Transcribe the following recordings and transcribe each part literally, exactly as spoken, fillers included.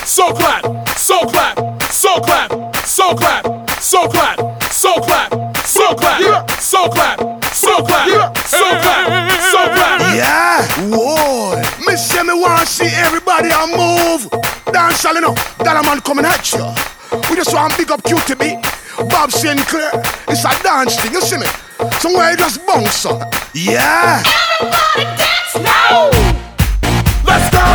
so clap, so clap, so clap, so clap, so clap, so clap, so clap, so clap, so clap, so clap, so clap. Yeah, whoa. Me say me want see everybody a move. Dance all enough, that a man coming at you. We just want big up Q T B, Bob Sinclair. It's a dance thing, you see me? Somewhere you just bounce up. Yeah. Everybody dance now. Let's go.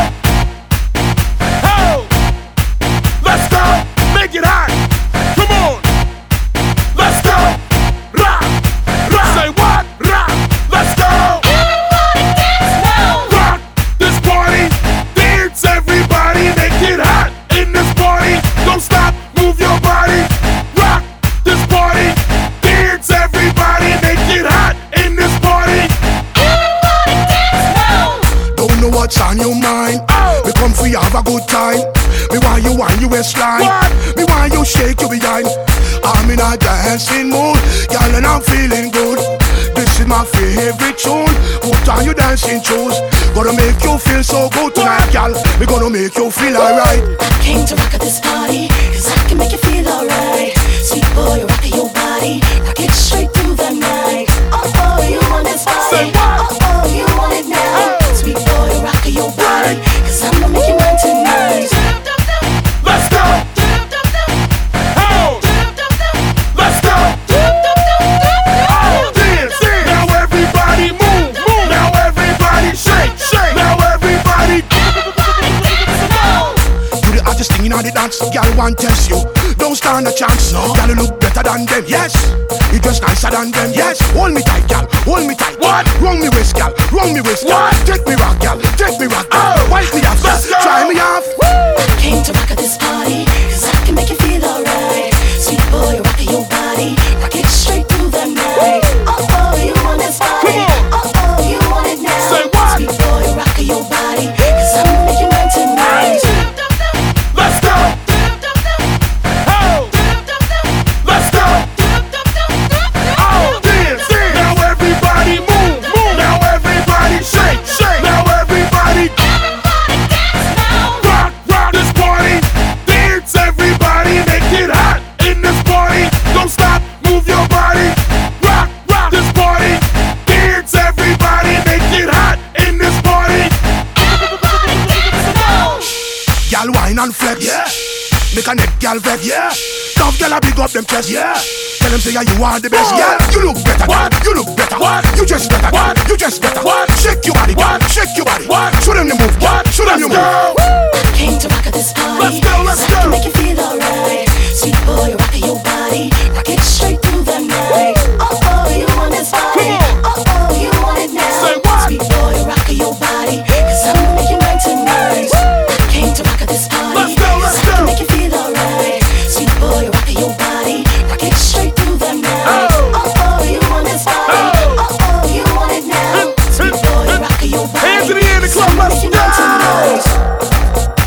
Oh. Let's go. Make it hot. Come on. Let's go. Rock. Rock. Say what? Rock. Let's go. Everybody dance now. Rock this party. Dance everybody. Make it hot in this party. Don't stop. Move your body. Rock this party. Dance everybody. Make it hot in this party. Everybody dance now. Don't know what's on your mind. Oh. We come for you have a good time. Me want you on your waistline. What? Me want you shake you behind. I'm in a dancing mood, girl, and I'm feeling good. This is my favorite tune. Put on your dancing shoes. Gonna make you feel so good tonight, girl. We gonna make you feel alright. Came to rock at this party, cause I can make you feel alright. Sweet boy, rock your body, rock it straight through the night. Oh oh, you want this body? Say what? Oh oh, you want it now? Hey. Sweet boy, rock your body, cause I'ma make you mine tonight. Let's go. Oh. Let's go. Oh, dance, dance. Now everybody move, move. Now everybody shake, shake. Now everybody. You the hottest thing in all the dance, girl, want test you. Don't stand a chance, no. Girl, you look better than them, yes. You dress nicer than them, yes. Hold me tight, girl, hold me tight. What? Wrong me waist, girl, wrong me waist, girl. What? Take me rock, girl, take me rock, girl. Oh. Wipe me off, Let's go. try me off. Came to rock at this party, cause I can make you feel alright. Sweet boy, rock your body, rock it straight through the night. Oh oh, you want this body? Come on. Oh oh, you want it now? Say what? Sweet boy, rock your body, cause I'ma make you mine tonight. Let's go. Oh. Let's go. Oh, dance, dance. Now everybody move, move. Now everybody shake, shake. Now everybody. Rock, rock this party. Dance everybody. Make it hot in this party. Don't stop, move your body. Rock, rock this party. Dance everybody. Make it hot in this party. Girl, wine and flex, Yeah. make a neck, girl, vex, Yeah. tough girl, I big up them chest, Yeah. tell them say yeah, you are the best, What? yeah. You look better, What? girl. You look better, What? You just better, girl. What? You just better, What? Shake your body, girl. What? Shake your body, What? Show them you move, What? Show them you Let's move. go. Came to rock at this party, Let's go, let's cause I can go. make you feel alright. Sweet boy, rock your body, rock it straight through the night. Oh oh, you want this body? Come on. Oh oh, you want it now? Say what? Sweet boy, rock your body, cause I'ma make you mine tonight. Came to rock at this party, Let's go, let's cause I go. can make you feel alright. Sweet boy, rock your body, rock it straight through the night. Oh. Oh oh, you want this body? Oh. Oh oh, you want it now? Hit, Sweet hit, boy, hit. rock your body, Hands in the air in the cause club, I'ma let's make you mine go. tonight.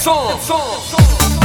song, song, song.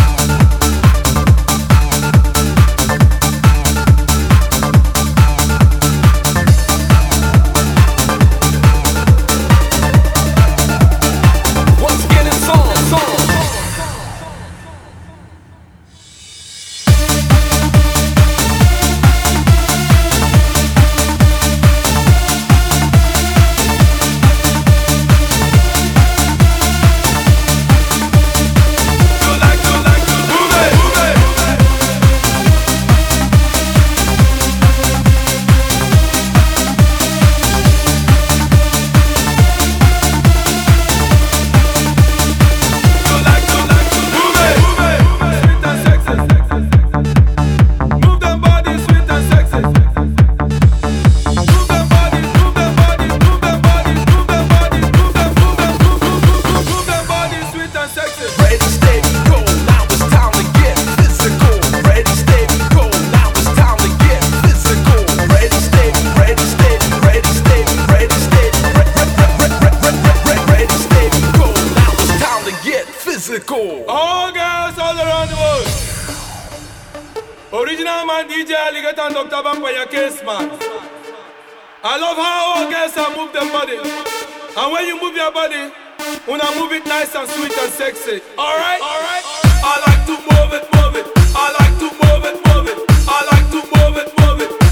All girls all around the world. Original man D J Alligator and Doctor Vampire Case Man. I love how all girls are move their body. And when you move your body, wanna move it nice and sweet and sexy. Alright? Alright? I like to move it, move it. I like to move it, move it. I like to move it, move it.